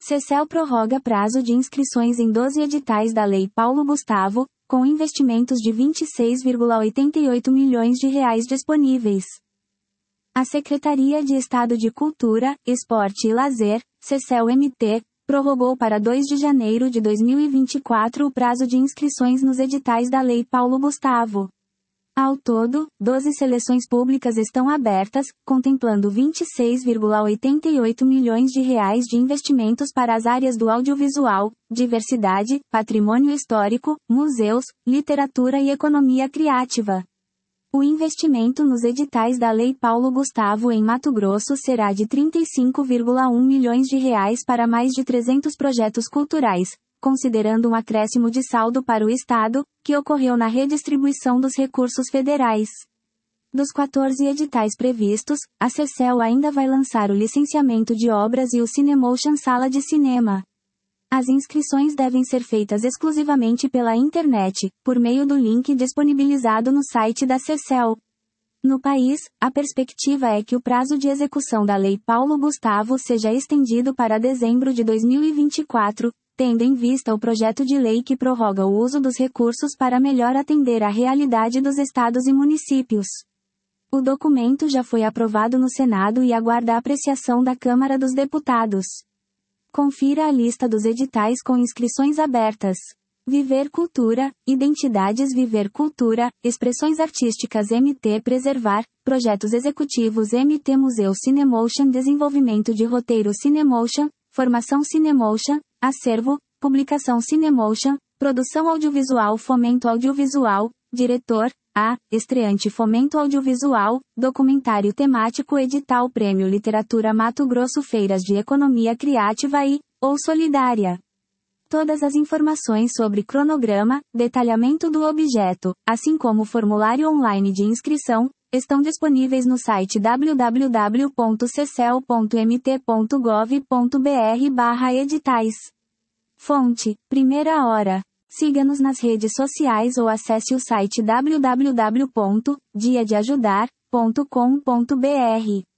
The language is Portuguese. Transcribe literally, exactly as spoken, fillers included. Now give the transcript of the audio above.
Secel prorroga prazo de inscrições em doze editais da Lei Paulo Gustavo, com investimentos de vinte e seis vírgula oitenta e oito milhões de reais disponíveis. A Secretaria de Estado de Cultura, Esporte e Lazer, Secel-M T, prorrogou para dois de janeiro de dois mil e vinte e quatro o prazo de inscrições nos editais da Lei Paulo Gustavo. Ao todo, doze seleções públicas estão abertas, contemplando vinte e seis vírgula oitenta e oito milhões de reais de investimentos para as áreas do audiovisual, diversidade, patrimônio histórico, museus, literatura e economia criativa. O investimento nos editais da Lei Paulo Gustavo em Mato Grosso será de trinta e cinco vírgula um milhões de reais para mais de trezentos projetos culturais, considerando um acréscimo de saldo para o Estado, que ocorreu na redistribuição dos recursos federais. Dos quatorze editais previstos, a Secel ainda vai lançar o licenciamento de obras e o Cinemotion Sala de Cinema. As inscrições devem ser feitas exclusivamente pela internet, por meio do link disponibilizado no site da Secel. No país, a perspectiva é que o prazo de execução da Lei Paulo Gustavo seja estendido para dezembro de dois mil e vinte e quatro, tendo em vista o projeto de lei que prorroga o uso dos recursos para melhor atender à realidade dos estados e municípios. O documento já foi aprovado no Senado e aguarda a apreciação da Câmara dos Deputados. Confira a lista dos editais com inscrições abertas. Viver Cultura, Identidades Viver Cultura, Expressões Artísticas M T Preservar, Projetos Executivos M T Museu Cinemotion Desenvolvimento de Roteiro Cinemotion, Formação Cinemotion, Acervo, Publicação Cinemotion, Produção Audiovisual Fomento Audiovisual, Diretor, A, Estreante Fomento Audiovisual, Documentário Temático Edital Prêmio Literatura Mato Grosso Feiras de Economia Criativa e, ou Solidária. Todas as informações sobre cronograma, detalhamento do objeto, assim como o formulário online de inscrição, estão disponíveis no site w w w ponto secel ponto m t ponto gov ponto b r barra editais. Fonte: Primeira Hora. Siga-nos nas redes sociais ou acesse o site w w w ponto dia de ajudar ponto com ponto b r.